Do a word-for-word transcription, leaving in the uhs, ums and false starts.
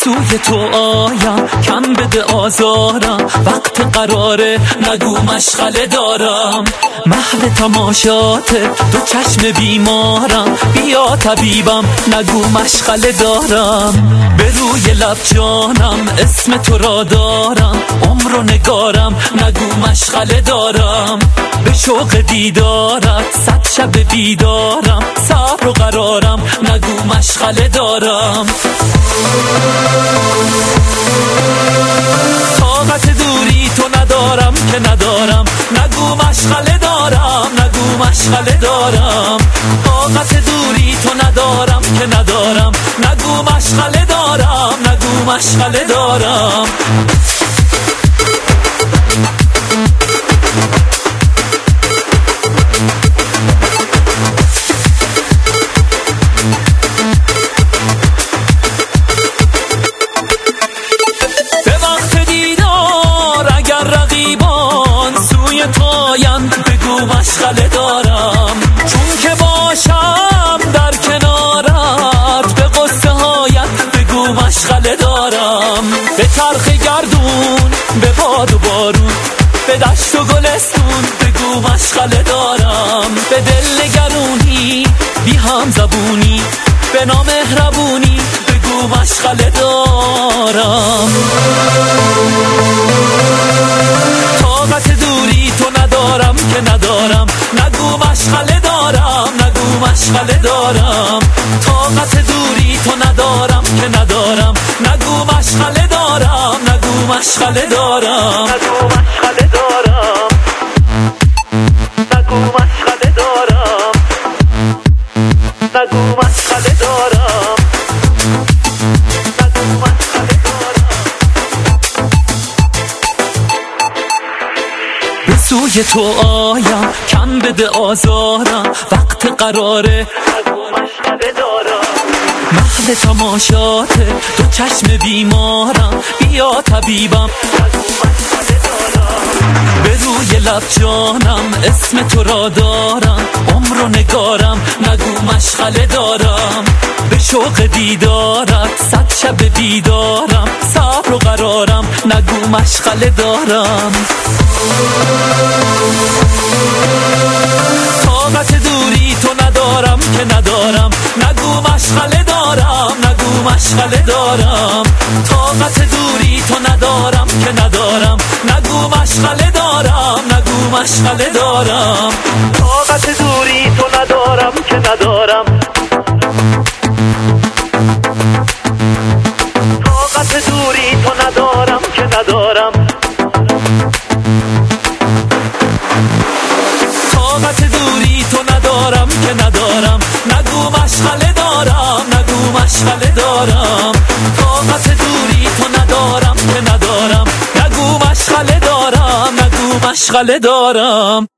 سوی تو آیم کم بده آزارم، وقت قراره نگو مشغله دارم. محو تماشاته دو چشم بیمارم، بیا طبیبم نگو مشغله دارم. به روی لب جانم اسم تو را دارم، عمر و نگارم نگو مشغله دارم. به شوق دیدارت صد شب بیدارم، صبر و قرارم نگو مشغله دارم. طاقت دوری تو ندارم که ندارم، نگو مشغله دارم نگو مشغله دارم. طاقت دوری تو ندارم که ندارم، نگو مشغله دارم نگو مشغله دارم. بگو مشغله دارم، چون که باشم در کنارت، به قصه هایت بگو مشغله دارم. به چرخ گردون به باد و بارون، به دشت و گلستون بگو مشغله دارم. به دل نگرونی بی هم زبونی، به نامهربونی بگو مشغله دارم. طاقت دوری تو ندارم که ندارم، نگو مشغله دارم نگو مشغله دارم. طاقت دوری تو ندارم که ندارم، نگو مشغله دارم نگو مشغله دارم. نگو مشغله دارم نگو مشغله دارم نگو مشغله دارم نگو مشغله دارم. به سوی تو آیم کم بده آزارم، وقت قراره نگو مشغله دارم. محو تماشاته دو چشم بیمارم، بیا طبیبم نگو مشغله دارم. به روی لب جانم اسم تو را دارم، عمر و نگارم نگو مشغله دارم. به شوق دیدارت صد شب بیدارم، صبر و قرارم نگو مشغله دارم. طاقت دوری تو ندارم که ندارم، نگو مشغله دارم نگو مشغله دارم. طاقت دوری تو ندارم که ندارم، نگو مشغله دارم نگو مشغله دارم. طاقت دوری تو ندارم که ندارم، طاقت دوری تو ندارم که ندارم. طاقت دوری تو ندارم که ندارم، نگو مشغله دارم نگو مشغله دارم. طاقت دوری تو ندارم که ندارم، نگو مشغله دارم نگو مشغله دارم.